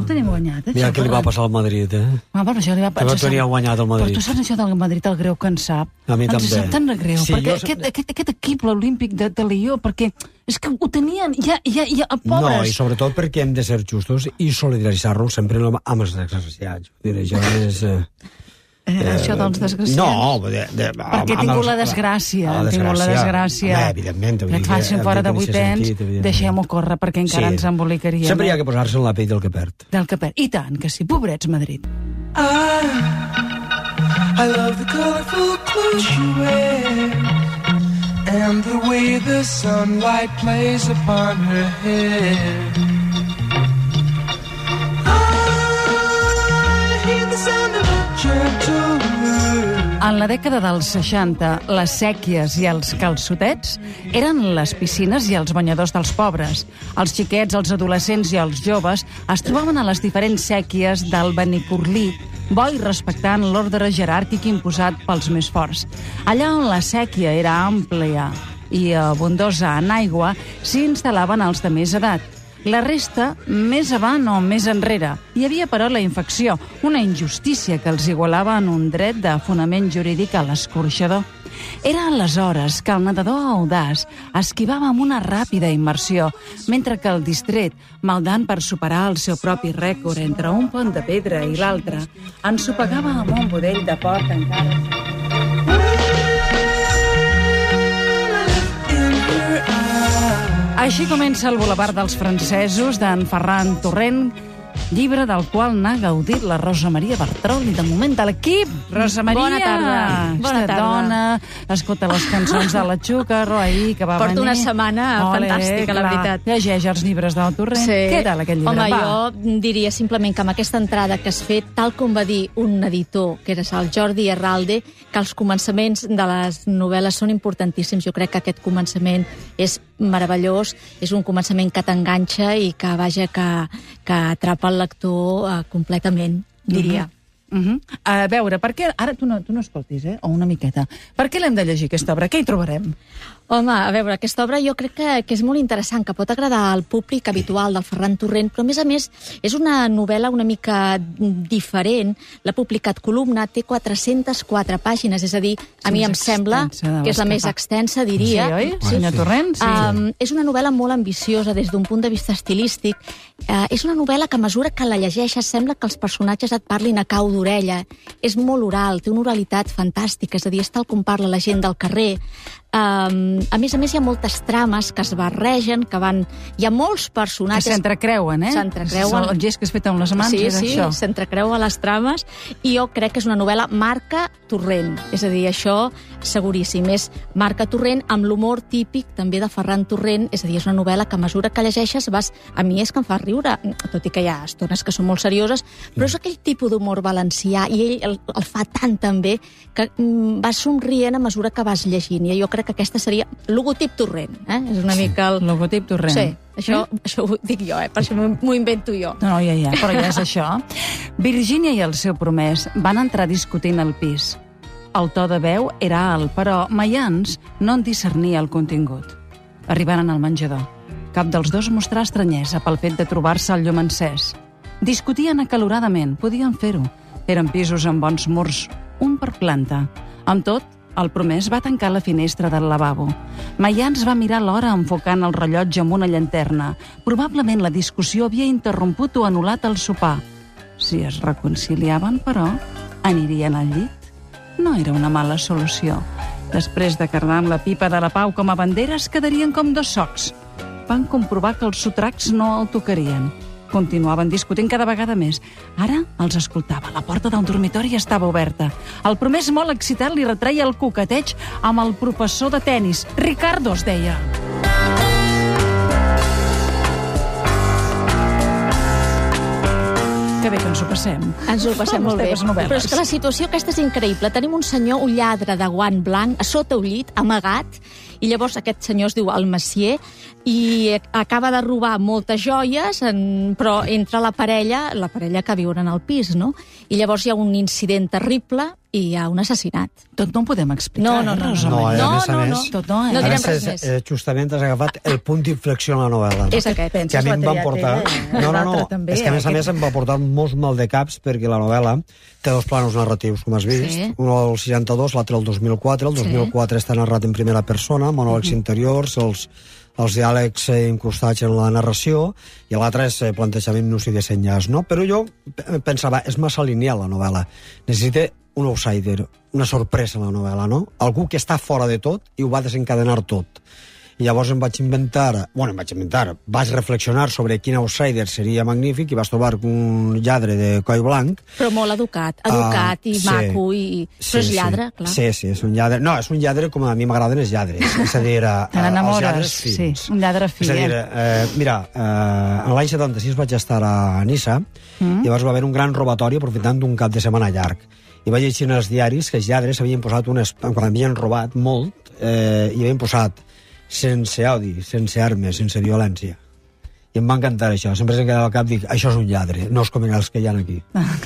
no el tenim guanyat. Mira què li va passar al Madrid, Però això li va passar. Que tenia guanyat el Madrid. Però tu saps això del Madrid, el greu que ens sap? A mi també. Ens sap tan greu, Sí, perquè aquest equip, l'Olímpic de Lió, perquè és que ho tenien, ja, pobres. No, i sobretot perquè hem de ser justos i solidaritzar-nos sempre amb els desgraciats. Això és... Això dels desgraciats. No, perquè he tingut la desgràcia. Evidentment. Que et facin fora de vuitens, deixem-ho córrer, perquè encara ens embolicaríem. Sempre hi ha que posar-se en la pell del que perd. I tant, que sí. Pobrets, Madrid. I love the colorful clothes you wear and the way the sunlight plays upon her hair. I hear the sound of a gentle wind. En la dècada dels 60, les sèquies i els calçotets eren les piscines i els banyadors dels pobres. Els xiquets, els adolescents i els joves es trobaven a les diferents sèquies del Benicarló, bo i respectant l'ordre jeràrquic imposat pels més forts. Allà on la sèquia era àmplia i abundosa en aigua, s'hi instal·laven els de més edat. La resta, més avant o més enrere. Hi havia, però, la infecció, una injustícia que els igualava en un dret de fonament jurídic a l'escorxador. Era aleshores que el nedador audaç esquivava amb una ràpida immersió, mentre que el distret, maldant per superar el seu propi rècord entre un pont de pedra i l'altre, ensopegava amb un budell de porc encara... Així comença el Bulevard dels Francesos d'en Ferran Torrent, llibre del qual n'ha gaudit la Rosa Maria Bertrol i de moment de l'equip. Rosa Maria! Bona tarda. Bona tarda. Dona, escolta les cançons de la Xuca, Roaí, que va venir. Porto una setmana fantàstica, la veritat. Llegeix els llibres del Torrent. Sí. Què tal aquest llibre? Home, jo diria simplement que amb aquesta entrada que has fet, tal com va dir un editor, que era el Jordi Herralde, que els començaments de les novel·les són importantíssims. Jo crec que aquest començament és meravellós, és un començament que t'enganxa i que, vaja, que atrapa el lector completament, diria. A veure, per què... Ara tu no escoltis, o una miqueta. Per què l'hem de llegir, aquesta obra? Què hi trobarem? Home, a veure, aquesta obra jo crec que és molt interessant, que pot agradar al públic habitual del Ferran Torrent, però a més és una novel·la una mica diferent. L'ha publicat Columna, té 404 pàgines, és a dir, a mi em sembla que és la més extensa, diria. Sí, oi? Senyor Torrent? Sí. És una novel·la molt ambiciosa des d'un punt de vista estilístic. És una novel·la que a mesura que la llegeixes sembla que els personatges et parlin a cau d'orella. És molt oral, té una oralitat fantàstica, és a dir, és tal com parla la gent del carrer. A més, hi ha moltes trames que es barregen, que van... Hi ha molts personatges... Que s'entrecreuen, S'entrecreuen. El gest que es fet amb les mans és això. Sí, s'entrecreuen les trames, i jo crec que és una novel·la marca Torrent. És a dir, això seguríssim. És marca Torrent amb l'humor típic també de Ferran Torrent. És a dir, és una novel·la que a mesura que llegeixes vas... A mi és que em fa riure, tot i que hi ha estones que són molt serioses, però és aquell tipus d'humor valencià, i ell el fa tant també, que vas somrient a mesura que vas llegint. I jo crec que aquesta seria logotip Torrent, És una mica el... Logotip Torrent. Sí, això ho dic jo, per això m'ho invento jo. No, ja, però ja és això. Virgínia i el seu promès van entrar discutint al pis. El to de veu era alt, però Mayans no en discernia el contingut. Arribaren al menjador. Cap dels dos mostrà estranyesa pel fet de trobar-se al llum encès. Discutien acaloradament, podien fer-ho. Eren pisos amb bons murs, un per planta. Amb tot, el promès va tancar la finestra del lavabo. Mayans va mirar l'hora enfocant el rellotge amb una llanterna. Probablement la discussió havia interromput o anul·lat el sopar. Si es reconciliaven, però, anirien al llit? No era una mala solució. Després de cardar amb la pipa de la pau com a bandera, es quedarien com dos socs. Van comprovar que els sotracs no el tocarien. Continuaven discutint cada vegada més. Ara els escoltava. La porta del dormitori estava oberta. El promès, molt excitat, li retreia el coqueteig amb el professor de tennis. Ricardo, es deia. Que bé que ens ho passem. Ens ho passem molt bé. Però és que la situació aquesta és increïble. Tenim un senyor, un lladre de guant blanc, a sota un llit, amagat, i llavors aquest senyor es diu el Macier, i acaba de robar moltes joies, però entra la parella que viuen al pis, no? I llavors hi ha un incident terrible, i hi ha un assassinat. Tot no ho podem explicar, No. Rosa No, Maria? a més a més, Tot no, No a direm més, res més. justament has agafat el punt d'inflexió en la novel·la. És aquest. Que a mi em va portar... No, també, és que a més em va portar molts mal de caps perquè la novel·la té dos planos narratius, com has vist. Sí. Un el 62, l'altre el 2004. El 2004 està narrat en primera persona, monòlegs interiors, els diàlegs incrustats en la narració, i l'altre és plantejament-nos i dissenyats, no? Però jo pensava, és massa lineal la novel·la. Necessita un outsider, una sorpresa en la novel·la, no? Algú que està fora de tot i ho va desencadenar tot. I llavors vaig reflexionar sobre quin outsider seria magnífic i vas trobar un lladre de coll blanc. Però molt educat i maco, però és lladre, clar. Sí, és un lladre. No, és un lladre com a mi m'agraden els lladres. És a dir, els lladres fins. Sí, un lladre fi. És a dir, mira, en l'any 76 vaig estar a Niça i llavors va haver un gran robatori aprofitant d'un cap de setmana llarg. I vaig llegir en els diaris que els lladres havien posat quan havien robat molt, i havien posat sense odi, sense armes, sense violència. I em va encantar això. Sempre se'm quedava al cap, dic, això és un lladre, no és com els que hi ha aquí.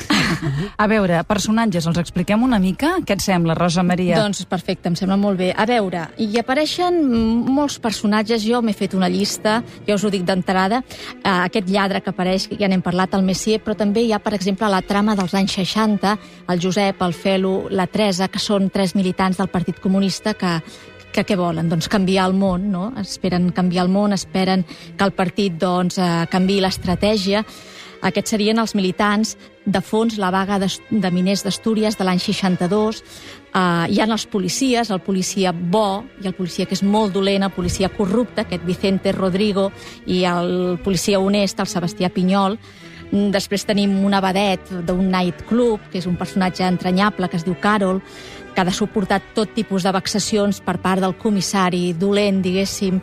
A veure, personatges, els expliquem una mica? Què et sembla, Rosa Maria? Doncs perfecte, em sembla molt bé. A veure, hi apareixen molts personatges, jo m'he fet una llista, ja us ho dic d'entrada, aquest lladre que apareix, ja n'hem parlat, el Messier, però també hi ha, per exemple, la trama dels anys 60, el Josep, el Felo, la Teresa, que són 3 militants del Partit Comunista que què volen? Doncs canviar el món, no? Esperen canviar el món, esperen que el partit doncs, canviï l'estratègia. Aquests serien els militants. De fons, la vaga de miners d'Astúries de l'any 62. Hi ha els policies, el policia bo i el policia que és molt dolent, el policia corrupte, aquest Vicente Rodrigo, i el policia honest, el Sebastià Pinyol. Després tenim una vedet d'un night club, que és un personatge entranyable, que es diu Carol, que ha de suportar tot tipus de vexacions per part del comissari dolent, diguéssim.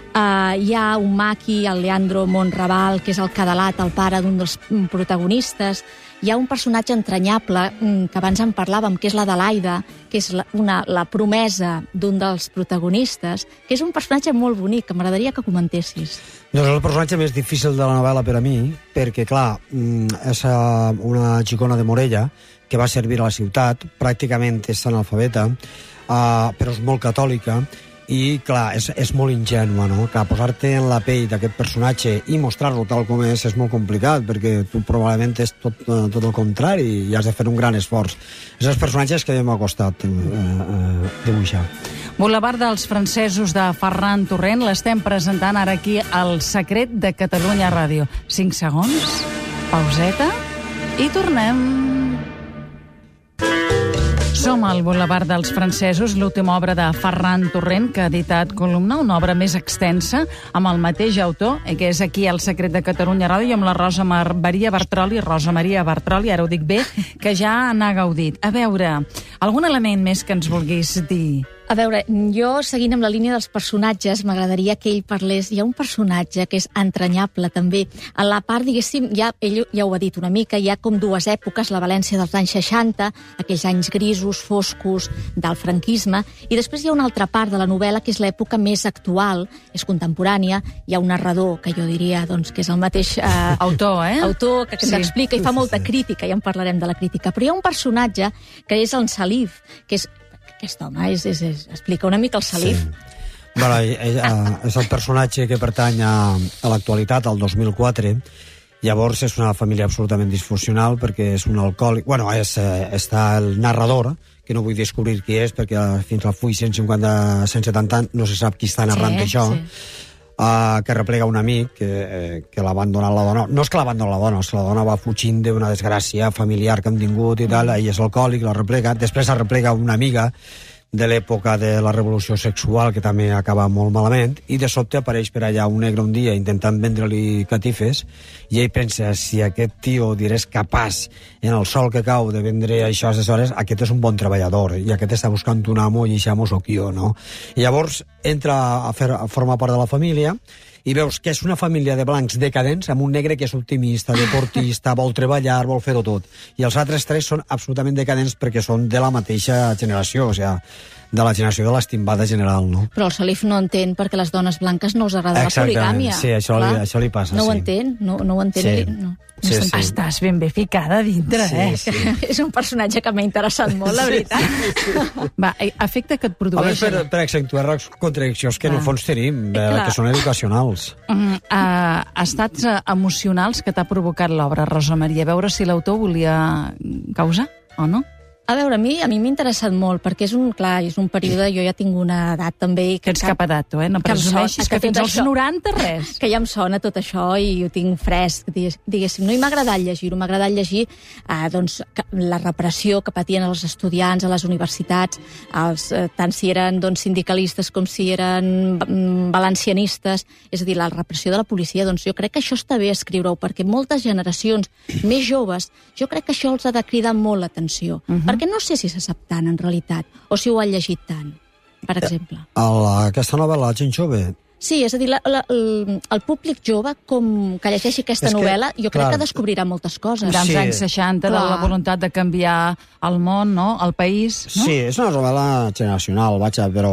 Hi ha un maqui, el Leandro Monraval, que és el Cadalat, el pare d'un dels protagonistes. Hi ha un personatge entranyable, que abans en parlàvem, que és l'Adelaida, que és la promesa d'un dels protagonistes, que és un personatge molt bonic, que m'agradaria que comentessis. Doncs el personatge més difícil de la novel·la per a mi, perquè, clar, és una xicona de Morella, que va servir a la ciutat, pràcticament és analfabeta, però és molt catòlica, i, clar, és molt ingènua, no? Clar, posar-te en la pell d'aquest personatge i mostrar-lo tal com és molt complicat, perquè tu probablement és tot el contrari i has de fer un gran esforç. És els personatges que m'ha costat dibuixar. Boulevard dels francesos de Ferran Torrent l'estem presentant ara aquí al Secret de Catalunya Ràdio. 5 segons, pauseta i tornem. Som al Boulevard dels francesos, l'última obra de Ferran Torrent, que ha editat Columna, una obra més extensa, amb el mateix autor, que és aquí al Secret de Catalunya Ràdio, i amb la Rosa Maria Bartroli, ara ho dic bé, que ja n'ha gaudit. A veure, algun element més que ens vulguis dir? A veure, jo, seguint amb la línia dels personatges, m'agradaria que ell parlés. Hi ha un personatge que és entranyable, també. A la part, diguéssim, ell ja ho ha dit una mica, hi ha com dues èpoques, la València dels anys 60, aquells anys grisos, foscos, del franquisme, i després hi ha una altra part de la novel·la, que és l'època més actual, és contemporània, hi ha un narrador, que jo diria doncs, que és el mateix autor, autor que ens explica i fa molta crítica, ja en parlarem de la crítica. Però hi ha un personatge que és el Salif, que és aquest home explica una mica el Salif. Sí. Bueno, és el personatge que pertany a l'actualitat, al 2004. Llavors és una família absolutament disfuncional perquè és un alcohòlic. Bueno, està el narrador, que no vull descobrir qui és perquè fins al full 170 anys no se sap qui està narrant això. Que replega un amic que l'ha abandonat la dona. No és que l'ha abandonat la dona, és que la dona va fugint d'una desgràcia familiar que han tingut i tal, ell és alcohòlic, la replega. Després la replega una amiga de l'època de la revolució sexual, que també acaba molt malament, i de sobte apareix per allà un negre un dia intentant vendre-li catifes, i ell pensa, si aquest tio és capaç en el sol que cau de vendre això, aleshores, aquest és un bon treballador, i aquest està buscant un amo i això mosoquió, no? I llavors entra a formar part de la família, i veus que és una família de blancs decadents amb un negre que és optimista, deportista, vol treballar, vol fer-ho tot. I els altres tres són absolutament decadents perquè són de la mateixa generació, o sigui, de la generació de l'estimbada general, no? Però el Salif no entén perquè les dones blanques no us agrada la poligàmia. Sí, això li passa, no sí. ho entén, no ho entén. Sí. No. Sí. Estàs ben bé ficada a dintre, Sí. És un personatge que m'ha interessat molt, la veritat. Va, efecte que et produeix... Home, per accentuar les contradiccions que en el fons tenim, que són educacionals. Estats emocionals que t'ha provocat l'obra, Rosa Maria, a veure si l'autor volia causar o no? A veure, a mi m'ha interessat molt, perquè és un període, jo ja tinc una edat també... Que ets cap edat, tu, no presumeixis que fins als 90 res. Que ja em sona tot això i ho tinc fresc, diguéssim. No m'ha agradat llegir-ho, m'ha agradat llegir la repressió que patien els estudiants a les universitats, tant si eren sindicalistes com si eren valencianistes, és a dir, la repressió de la policia. Doncs jo crec que això està bé escriure-ho, perquè moltes generacions més joves, jo crec que això els ha de cridar molt l'atenció. Perquè no sé si se sap tant, en realitat, o si ho han llegit tant, per exemple. Aquesta novel·la, la gent jove... Sí, és a dir, el públic jove, com que llegeixi aquesta novel·la, jo crec que descobrirà moltes coses. Dels anys 60, de la voluntat de canviar el món, no? El país, no? Sí, és una novel·la generacional, vaja, però...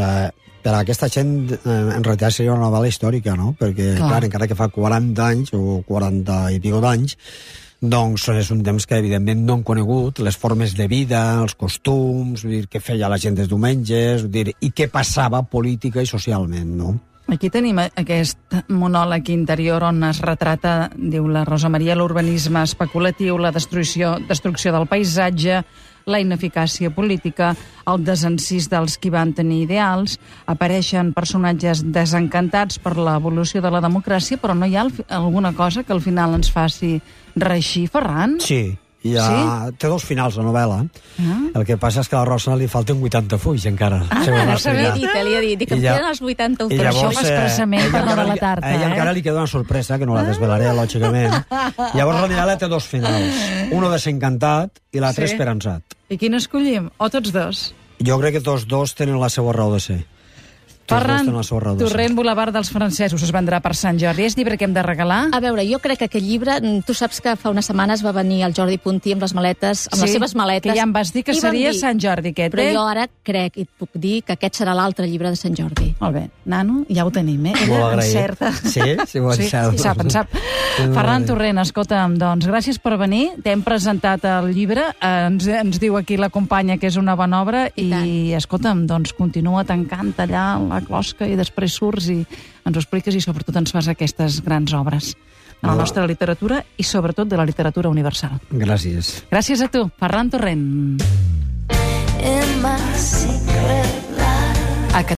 per a aquesta gent, en realitat, seria una novel·la històrica, no? Perquè, clar, encara que fa 40 anys, o 40 i pico d'anys, doncs és un temps que, evidentment, no han conegut les formes de vida, els costums, què feia la gent els diumenges, i què passava política i socialment, no? Aquí tenim aquest monòleg interior on es retrata, diu la Rosa Maria, l'urbanisme especulatiu, la destrucció del paisatge, la ineficàcia política, el desencís dels qui van tenir ideals, apareixen personatges desencantats per l'evolució de la democràcia, però no hi ha alguna cosa que al final ens faci reeixir, Ferran? Sí. Té dos finals, la novel·la. El que passa és que a la Rosa li falten 80 fulls, encara. Li ha dit que em queden els 80 fulls. Però això expressament per no relatar-te. A ella encara li queda una sorpresa, que no la desvelaré, lògicament. Llavors la novel·la té dos finals. Un desencantat i l'altre esperançat. I quin escollim? O tots dos? Jo crec que tots dos tenen la seva raó de ser. Ferran Torrent, Boulevard dels Francesos, es vendrà per Sant Jordi. És llibre que hem de regalar? A veure, jo crec que aquest llibre... Tu saps que fa unes setmanes va venir el Jordi Puntí amb les maletes, amb les seves maletes. Que ja em vas dir que seria Sant Jordi, aquest, Però jo ara crec, i et puc dir, que aquest serà l'altre llibre de Sant Jordi. Molt bé. Nano, ja ho tenim, Ella encerta. Sí, ho encerta. En sap. Ferran Torrent, escolta'm, doncs, gràcies per venir. T'hem presentat el llibre. Ens diu aquí la companya que és una bona obra i, escolta'm, doncs, continua tancant allà la closca i després surts i ens ho expliques i sobretot ens fas aquestes grans obres de la nostra literatura i sobretot de la literatura universal. Gràcies. Gràcies a tu, Ferran Torrent.